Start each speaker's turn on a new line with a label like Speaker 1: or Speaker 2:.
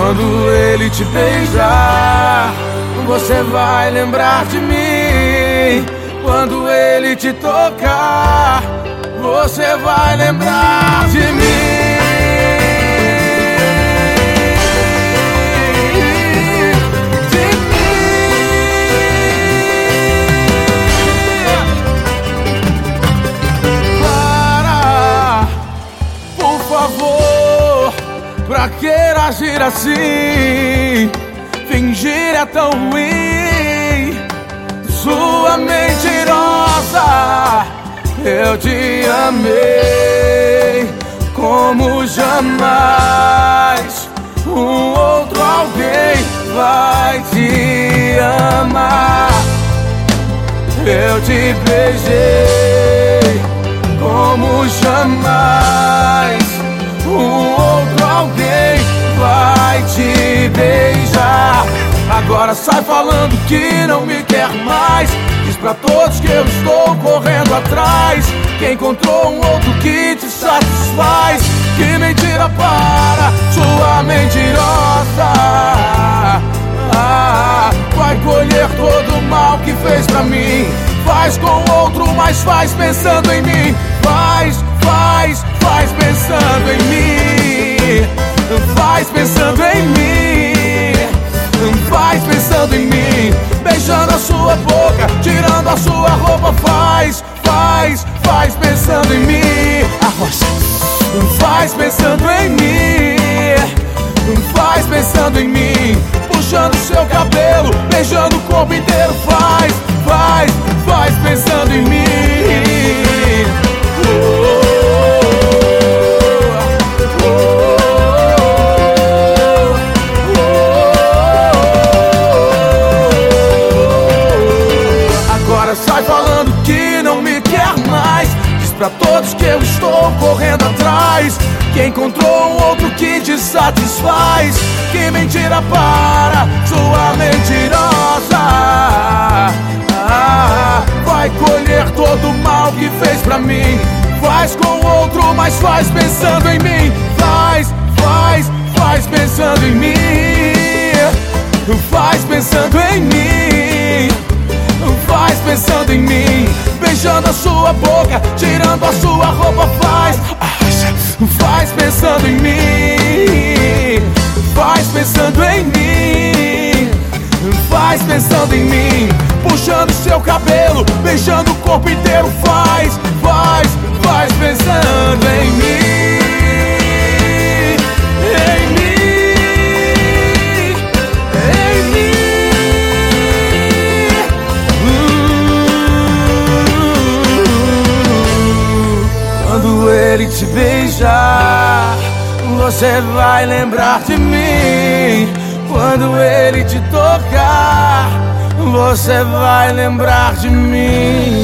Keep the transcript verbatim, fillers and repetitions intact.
Speaker 1: Quando ele te beijar, você vai lembrar de mim. Quando ele te tocar, você vai lembrar de mim. Pra que agir assim? Fingir é tão ruim. Sua mentirosa, eu te amei como jamais um outro alguém vai te amar. Eu te beijei como jamais um outro alguém vai te beijar. Agora sai falando que não me quer mais. Diz pra todos que eu estou correndo atrás, que encontrou um outro que te satisfaz. Que mentira para sua mentirosa. Ah, vai colher todo o mal que fez pra mim. Faz com outro, mas faz pensando em mim. Faz, faz, faz pensando em mim. Faz pensando em mim. Faz pensando em mim. Beijando a sua boca, tirando a sua roupa. Faz, faz, faz pensando em mim. Arrocha. Faz pensando em mim. Faz pensando em mim. Puxando seu cabelo, beijando o corpo inteiro. Faz, faz, faz pensando em mim. Oh. Sai falando que não me quer mais. Diz pra todos que eu estou correndo atrás, que encontrou um outro que te satisfaz. Que mentira para sua mentirosa. Ah, vai colher todo o mal que fez pra mim. Faz com outro, mas faz pensando em mim. Faz, faz, faz pensando em mim. Faz pensando em mim. Faz pensando em mim. Beijando a sua boca, tirando a sua roupa. Faz, faz pensando em mim. Faz pensando em mim. Faz pensando em mim. Puxando seu cabelo, beijando o corpo inteiro. Faz, faz, faz pensando em mim. Em mim. Quando ele te beijar, você vai lembrar de mim. Quando ele te tocar, você vai lembrar de mim.